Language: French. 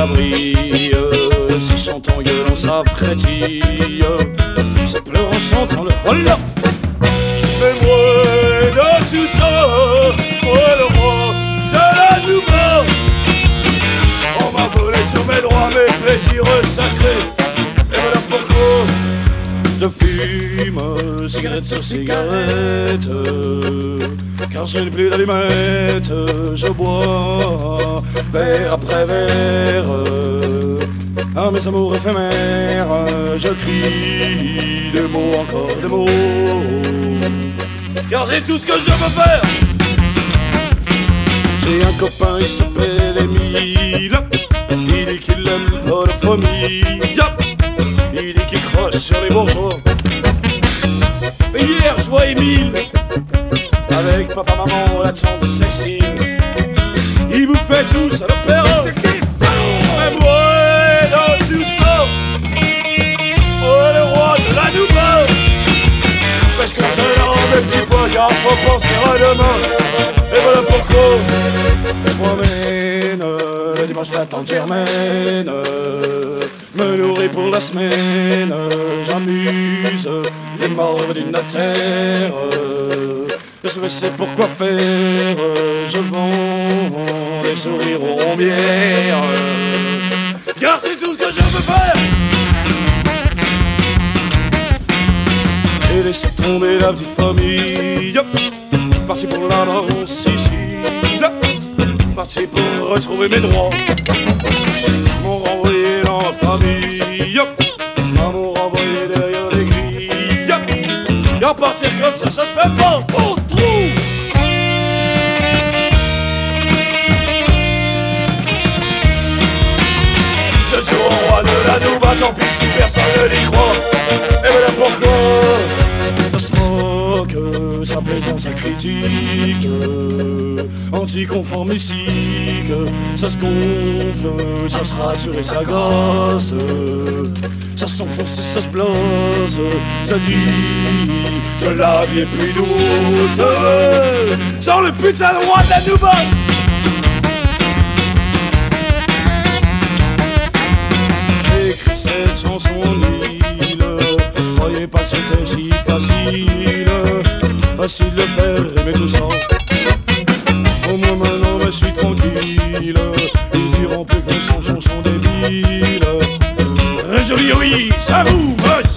ça brille, si chante en gueulant ça frétille, ça pleure en chantant le hola. Mais moi dans tout ça, moi le roi de la nouba. On m'a volé tous mes droits, mes plaisirs sacrés. Et voilà pourquoi je fume cigarette sur cigarette, car je n'ai plus d'allumettes. Je bois verre après verre à mes amours éphémères. Je crie des mots, encore des mots, car j'ai tout ce que je veux faire. J'ai un copain, il s'appelle Émile. Il dit qu'il aime pas la famille. Il dit qu'il croche sur les bourgeois. Hier je vois Émile avec papa, maman, la tante Cécile. Ils bouffaient tous à l'opéra. Mais moi dans tout ça, oh le roi de la nouba. Parce que maintenant mes petits pois, car faut penser à demain. Et voilà pourquoi je promène le dimanche la tante Germaine, me nourrit pour la semaine. J'amuse les morts du notaire. Je sais pourquoi faire. Je vends des sourires aux rombières, car c'est tout ce que je veux faire. J'ai laissé tomber la petite famille, parti pour la Sicile, parti pour retrouver mes droits. M'ont renvoyé dans la famille, m'ont renvoyé derrière les grilles. Et à partir comme ça se fait pas. Oh, trou! Je suis au roi de la nouba, tant pis si personne ne l'y croit. Et voilà pourquoi ça se moque, sa plaisance, sa critique, anticonformistique. Ça se gonfle, ça se rassure et ça gosse, ça s'enfonce et ça se blase. Ça dit que la vie est plus douce sans le putain de roi de la nouba. J'ai écrit cette chanson nihile, croyez pas que c'était si facile. Facile de faire aimer tout ça. Au moins maintenant je suis tranquille. Ils diront plus que mes chansons sont débiles. Très joli, oui, ça vous